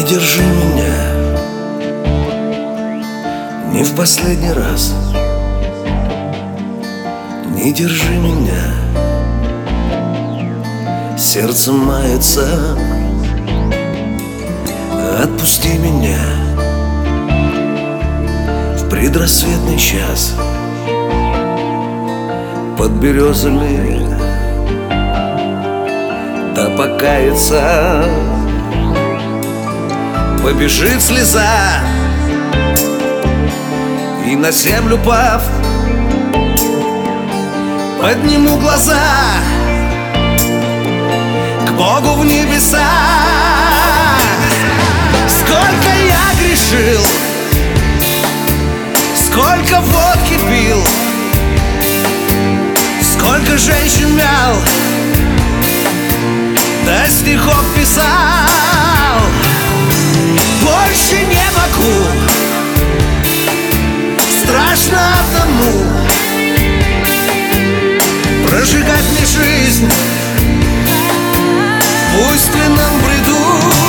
держи меня, не в последний раз. Не держи меня, сердце мается. Отпусти меня в предрассветный час под березами, да покаяться побежит слеза, и на землю пав подниму глаза к Богу в небеса. Сколько я грешил, сколько водки пил, сколько женщин мял, да стихов писал. Больше не могу, страшно одному прожигать мне жизнь в буйственном бреду.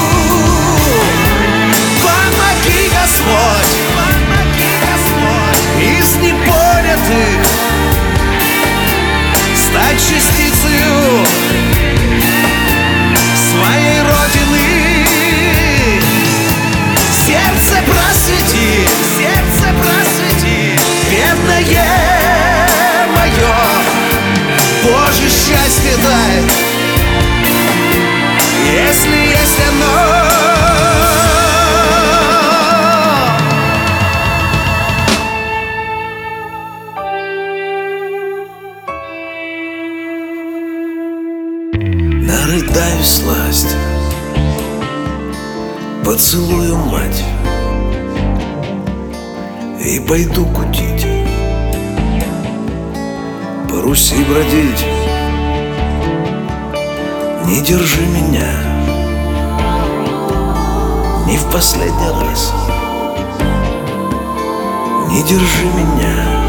Помоги, Господь, из непонятых стать частицею своей Родины. Сердце просвети, бедное мое, Боже, счастье дай, если есть оно. Нарыдаю сласть, поцелую мать и пойду кутить, по Руси бродить. Не держи меня, не в последний раз. Не держи меня.